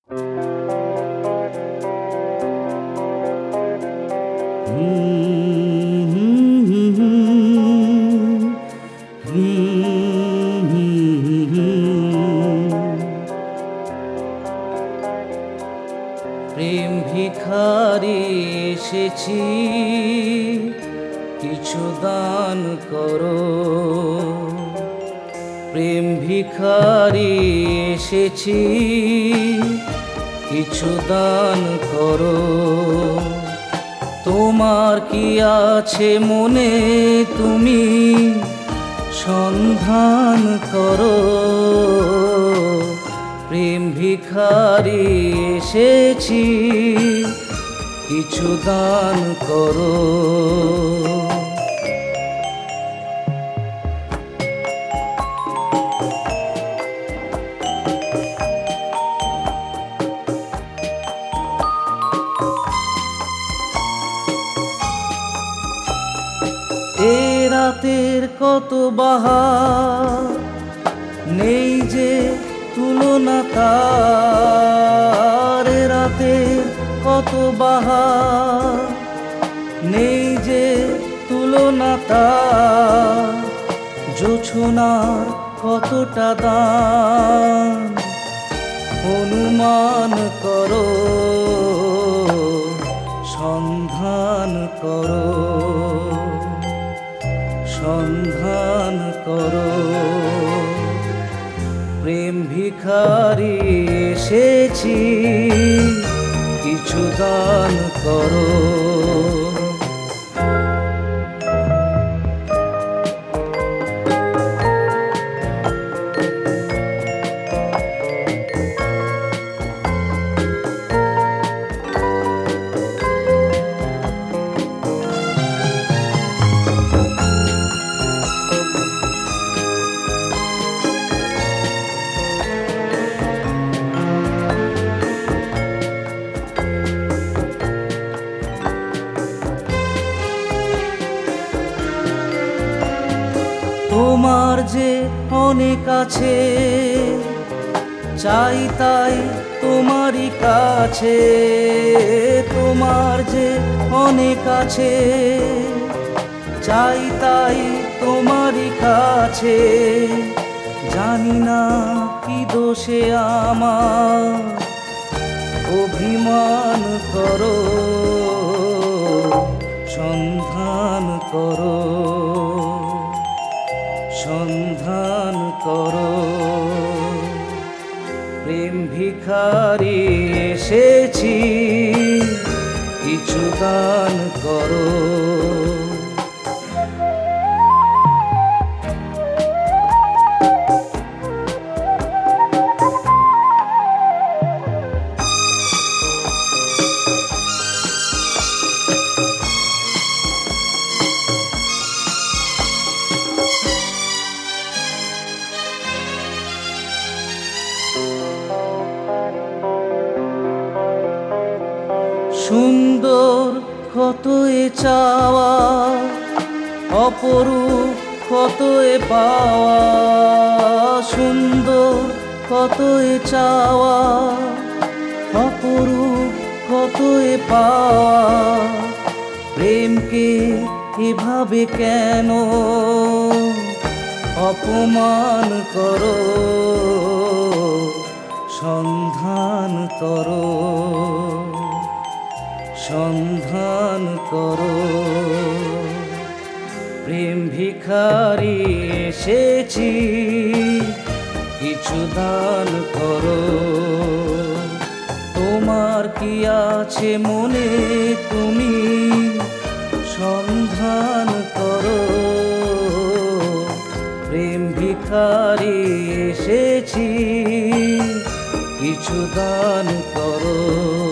প্রেম ভিখারি এসেছি, কিছু দান করো। প্রেম ভিখারি এসেছি, কিছু দান করো। তোমার কি আছে মনে, তুমি সন্ধান করো। প্রেম ভিখারি এসেছি, কিছু দান করো। এ রাতের কত বাহার, নেই যে তুলনা তার। এ রাতের কত বাহার, নেই যে তুলনা তার। জোছনার কতটা দাম, অনুমান করো। সন্ধান করো, সন্ধান করো। প্রেম ভিখারি এসেছি, কিছু দান করো। তোমার যে অনেক আছে, চাই তাই তোমারই কাছে। তোমার যে অনেক আছে, চাই তাই তোমারই কাছে। জানি না কি দোষে আমার, অভিমান করো। সন্ধান করো, সন্ধান করো। প্রেম ভিখারি এসেছি, কিছু দান করো। সুন্দর কত এ চাওয়া, অপরূপ কত এ পাওয়া। সুন্দর কত এ চাওয়া, অপরূপ কত এ পাওয়া। প্রেমকে এভাবে কেন অপমান করো। সন্ধান করো, সন্ধান করো। প্রেম ভিখারি এসেছি, কিছু দান করো। তোমার কি আছে মনে, তুমি সন্ধান করো। প্রেম ভিখারি এসেছি, কিছু দান করো।